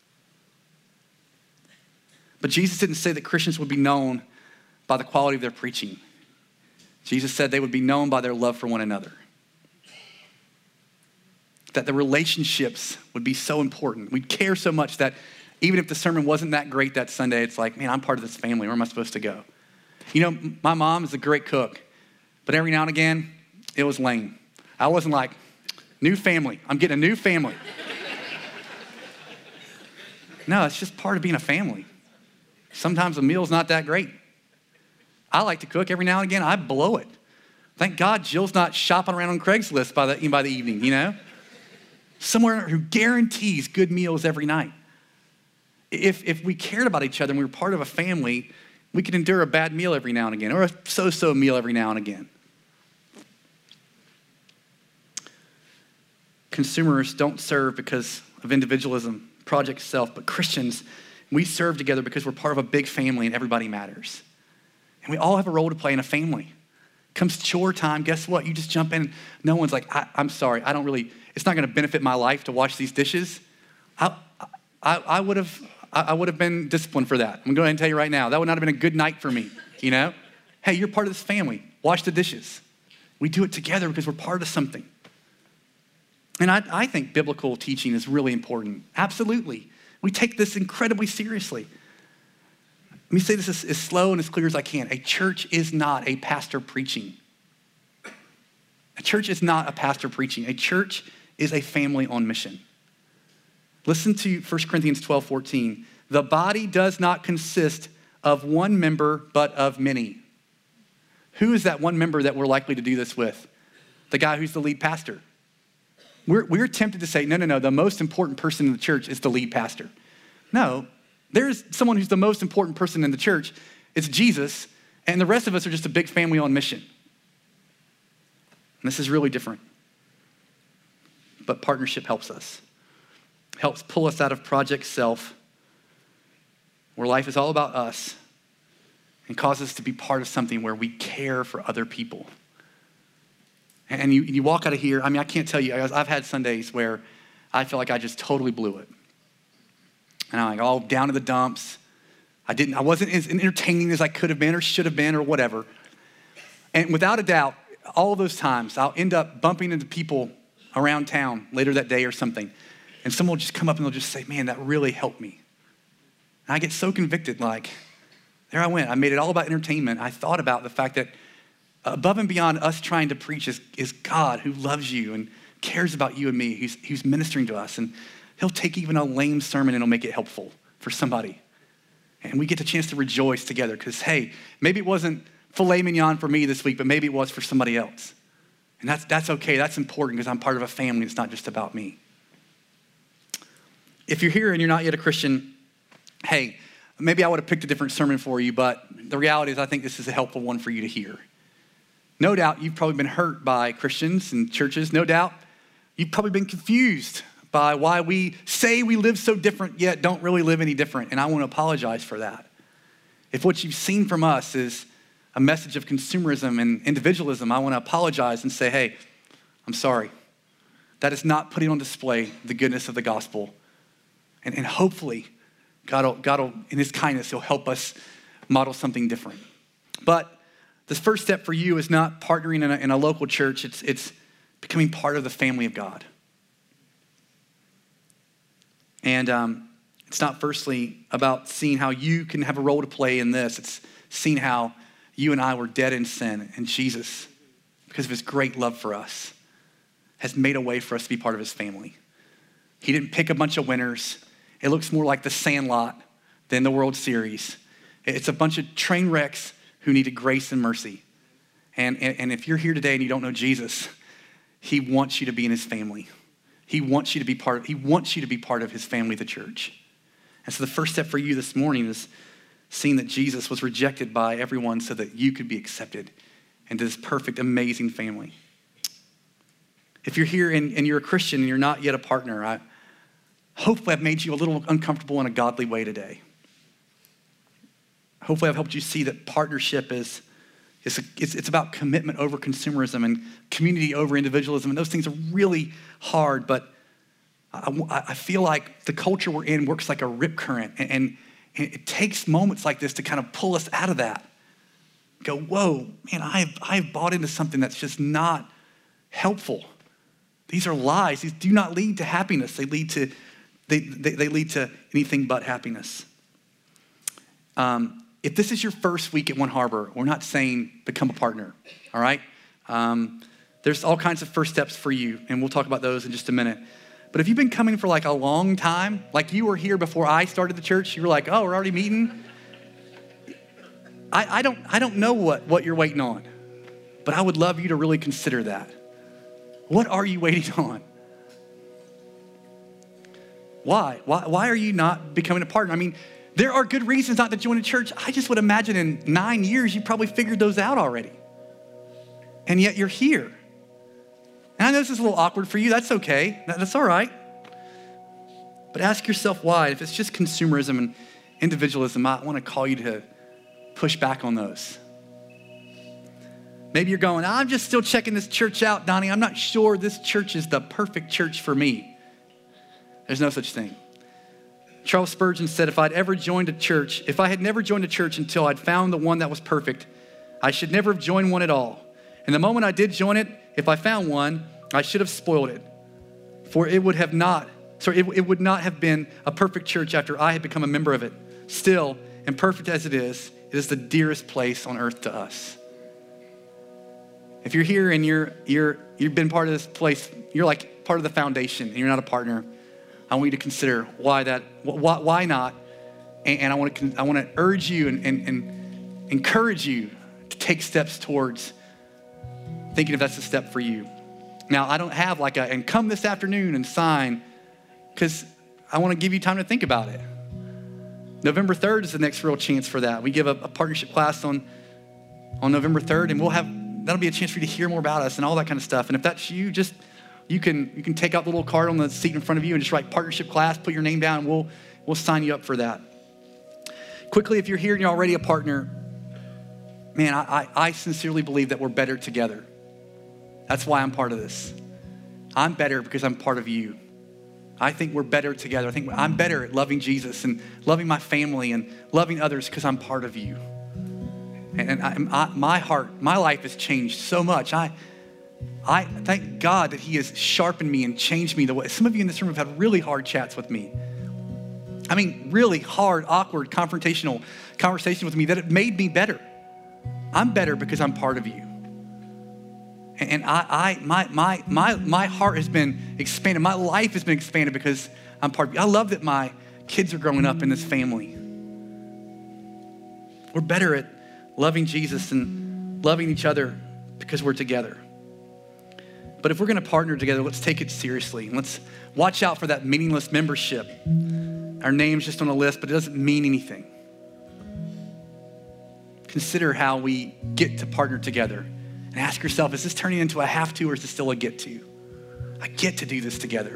But Jesus didn't say that Christians would be known by the quality of their preaching. Jesus said they would be known by their love for one another. That the relationships would be so important. We'd care so much that even if the sermon wasn't that great that Sunday, it's like, man, I'm part of this family. Where am I supposed to go? You know, my mom is a great cook, but every now and again, it was lame. I wasn't like, New family. I'm getting a new family. No, it's just part of being a family. Sometimes a meal's not that great. I like to cook every now and again. I blow it. Thank God Jill's not shopping around on Craigslist by the, by the evening, you know? Somewhere who guarantees good meals every night. If, if we cared about each other and we were part of a family, we could endure a bad meal every now and again, or a so-so meal every now and again. Consumers don't serve because of individualism, project self, but Christians, we serve together because we're part of a big family and everybody matters. And we all have a role to play in a family. Comes chore time, guess what? You just jump in. No one's like, I, I'm sorry, I don't really, it's not gonna benefit my life to wash these dishes. I, I, I would have I would have been disciplined for that. I'm gonna go ahead and tell you right now, that would not have been a good night for me, you know? Hey, you're part of this family. Wash the dishes. We do it together because we're part of something. And I, I think biblical teaching is really important. Absolutely. We take this incredibly seriously. Let me say this as, as slow and as clear as I can. A church is not a pastor preaching. A church is not a pastor preaching. A church is a family on mission. Listen to First Corinthians twelve fourteen. The body does not consist of one member, but of many. Who is that one member that we're likely to do this with? The guy who's the lead pastor. We're, we're tempted to say, no, no, no, the most important person in the church is the lead pastor. No, there's someone who's the most important person in the church. It's Jesus, and the rest of us are just a big family on mission. And this is really different. But partnership helps us. Helps pull us out of project self, where life is all about us, and causes us to be part of something where we care for other people. And you, you walk out of here, I mean, I can't tell you, I've had Sundays where I feel like I just totally blew it. And I'm like all down to the dumps. I didn't, I wasn't as entertaining as I could have been or should have been or whatever. And without a doubt, all of those times, I'll end up bumping into people around town later that day or something. And someone will just come up and they'll just say, man, that really helped me. And I get so convicted, like, there I went. I made it all about entertainment. I thought about the fact that above and beyond us trying to preach is, is God who loves you and cares about you and me, who's, who's ministering to us. And he'll take even a lame sermon and he'll make it helpful for somebody. And we get the chance to rejoice together because, hey, maybe it wasn't filet mignon for me this week, but maybe it was for somebody else. And that's, that's okay. That's important because I'm part of a family. It's not just about me. If you're here and you're not yet a Christian, hey, maybe I would have picked a different sermon for you, but the reality is I think this is a helpful one for you to hear. No doubt you've probably been hurt by Christians and churches. No doubt you've probably been confused by why we say we live so different yet don't really live any different, and I want to apologize for that. If what you've seen from us is a message of consumerism and individualism, I want to apologize and say, hey, I'm sorry. That is not putting on display the goodness of the gospel. And, and hopefully, God will, God will, in his kindness, he'll help us model something different. But the first step for you is not partnering in a, in a local church. It's, it's becoming part of the family of God. And um, it's not firstly about seeing how you can have a role to play in this. It's seeing how you and I were dead in sin, and Jesus, because of his great love for us, has made a way for us to be part of his family. He didn't pick a bunch of winners. It looks more like the Sandlot than the World Series. It's a bunch of train wrecks who needed grace and mercy. And, and, and if you're here today and you don't know Jesus, he wants you to be in his family. He wants you to be part of, he wants you to be part of his family, the church. And so the first step for you this morning is seeing that Jesus was rejected by everyone so that you could be accepted into this perfect, amazing family. If you're here and, and you're a Christian and you're not yet a partner, I hopefully I've made you a little uncomfortable in a godly way today. Hopefully I've helped you see that partnership is, is a, it's, it's about commitment over consumerism and community over individualism. And those things are really hard, but I, I feel like the culture we're in works like a rip current. And, and, and it takes moments like this to kind of pull us out of that. Go, whoa, man, I've, I've bought into something that's just not helpful. These are lies. These do not lead to happiness. They lead to They, they, they lead to anything but happiness. Um, if this is your first week at One Harbor, we're not saying become a partner, all right? Um, there's all kinds of first steps for you, and we'll talk about those in just a minute. But if you've been coming for like a long time, like you were here before I started the church, you were like, oh, we're already meeting. I, I don't I don't know what, what you're waiting on, but I would love you to really consider that. What are you waiting on? Why? Why, why are you not becoming a partner? I mean, there are good reasons not to join a church. I just would imagine in nine years, you probably figured those out already. And yet you're here. And I know this is a little awkward for you. That's okay. That's all right. But ask yourself why. If it's just consumerism and individualism, I want to call you to push back on those. Maybe you're going, I'm just still checking this church out, Donnie. I'm not sure this church is the perfect church for me. There's no such thing. Charles Spurgeon said, if I'd ever joined a church, if I had never joined a church until I'd found the one that was perfect, I should never have joined one at all. And the moment I did join it, if I found one, I should have spoiled it. For it would have not, sorry, it, it would not have been a perfect church after I had become a member of it. Still, imperfect as it is, it is the dearest place on earth to us. If you're here and you're, you're, you've been part of this place, you're like part of the foundation and you're not a partner, I want you to consider why that, why, why not? And, and I want to I want to urge you and, and, and encourage you to take steps towards thinking if that's a step for you. Now, I don't have like a, and come this afternoon and sign, because I want to give you time to think about it. November third is the next real chance for that. We give a, a partnership class on, on November third, and we'll have, that'll be a chance for you to hear more about us and all that kind of stuff. And if that's you, just, you can you can take out the little card on the seat in front of you and just write partnership class, put your name down, and we'll, we'll sign you up for that. Quickly, if you're here and you're already a partner, man, I, I, I sincerely believe that we're better together. That's why I'm part of this. I'm better because I'm part of you. I think we're better together. I think I'm better at loving Jesus and loving my family and loving others because I'm part of you. And I, I, my heart, my life has changed so much. I, I thank God that he has sharpened me and changed me the way. Some of you in this room have had really hard chats with me. I mean, really hard, awkward, confrontational conversation with me that it made me better. I'm better because I'm part of you. And I, I, my, my, my, my heart has been expanded. My life has been expanded because I'm part of you. I love that my kids are growing up in this family. We're better at loving Jesus and loving each other because we're together. But if we're gonna partner together, let's take it seriously. Let's watch out for that meaningless membership. Our name's just on a list, but it doesn't mean anything. Consider how we get to partner together. And ask yourself, is this turning into a have to or is this still a get to? I get to do this together.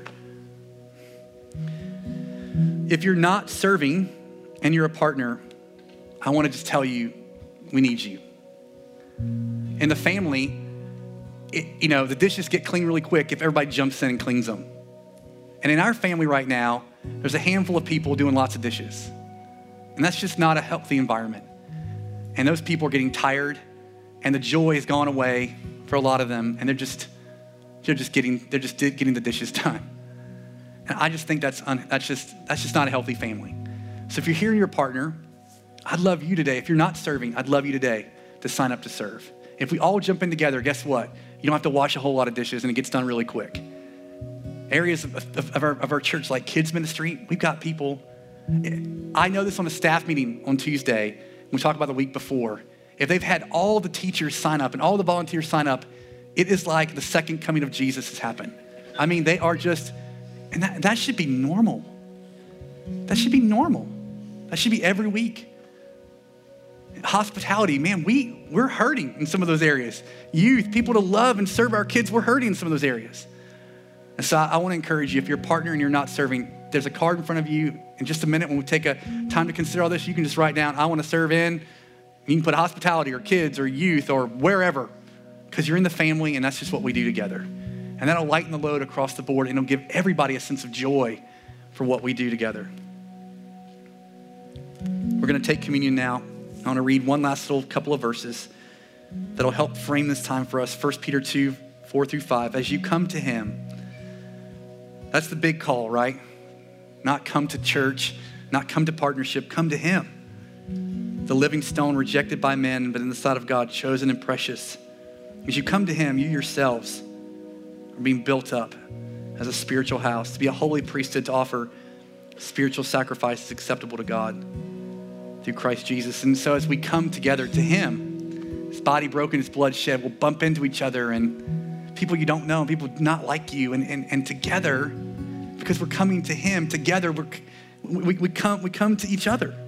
If you're not serving and you're a partner, I want to just tell you, we need you. In the family, it, you know, the dishes get clean really quick if everybody jumps in and cleans them. And in our family right now, there's a handful of people doing lots of dishes. And that's just not a healthy environment. And those people are getting tired, and the joy has gone away for a lot of them, and they're just they're just getting they're just getting the dishes done. And I just think that's un, that's just that's just not a healthy family. So if you're here and you're a partner, I'd love you today. If you're not serving, I'd love you today to sign up to serve. If we all jump in together, guess what? You don't have to wash a whole lot of dishes, and it gets done really quick. Areas of, of, of, our, of our church, like kids ministry, we've got people. I know this on a staff meeting on Tuesday. We talk about the week before. If they've had all the teachers sign up and all the volunteers sign up, it is like the second coming of Jesus has happened. I mean, they are just, and that, that should be normal. That should be normal. That should be every week. Hospitality, man, we, we're hurting in some of those areas. Youth, people to love and serve our kids, we're hurting in some of those areas. And so I, I want to encourage you, if you're a partner and you're not serving, there's a card in front of you. In just a minute, when we take a time to consider all this, you can just write down, I want to serve in. You can put hospitality or kids or youth or wherever, because you're in the family and that's just what we do together. And that'll lighten the load across the board and it'll give everybody a sense of joy for what we do together. We're gonna take communion now. I wanna read one last little couple of verses that'll help frame this time for us. First Peter two, four through five. As you come to him, that's the big call, right? Not come to church, not come to partnership, come to him. The living stone rejected by men, but in the sight of God, chosen and precious. As you come to him, you yourselves are being built up as a spiritual house, to be a holy priesthood, to offer spiritual sacrifices acceptable to God through Christ Jesus. And so as we come together to him, his body broken, his blood shed, we'll bump into each other and people you don't know, people not like you. And, and, and together, because we're coming to him, together we're, we, we, come, we come to each other.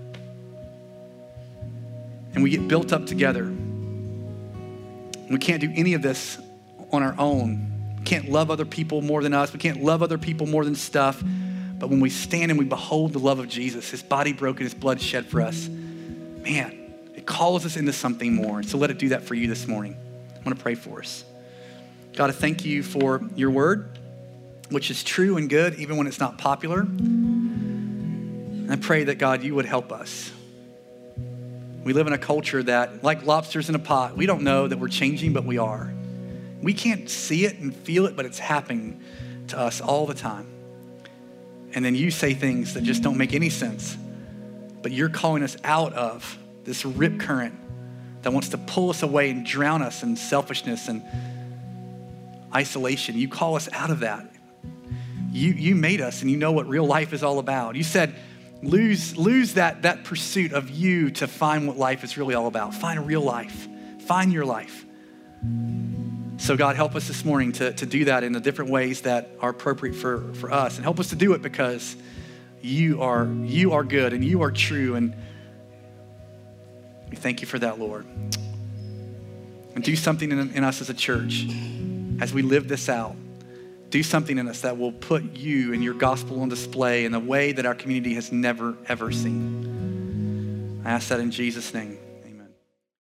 And we get built up together. We can't do any of this on our own. We can't love other people more than us. We can't love other people more than stuff. But when we stand and we behold the love of Jesus, his body broken, his blood shed for us, man, it calls us into something more. So let it do that for you this morning. I want to pray for us. God, I thank you for your word, which is true and good, even when it's not popular. And I pray that, God, you would help us. We live in a culture that, like lobsters in a pot, we don't know that we're changing, but we are. We can't see it and feel it, but it's happening to us all the time. And then you say things that just don't make any sense. But you're calling us out of this rip current that wants to pull us away and drown us in selfishness and isolation. You call us out of that. You, you made us and you know what real life is all about. You said, lose, lose that, that pursuit of you to find what life is really all about. Find a real life. Find your life. So God, help us this morning to, to do that in the different ways that are appropriate for, for us. And help us to do it because you are, you are good and you are true. And we thank you for that, Lord. And do something in, in us as a church as we live this out. Do something in us that will put you and your gospel on display in a way that our community has never, ever seen. I ask that in Jesus' name.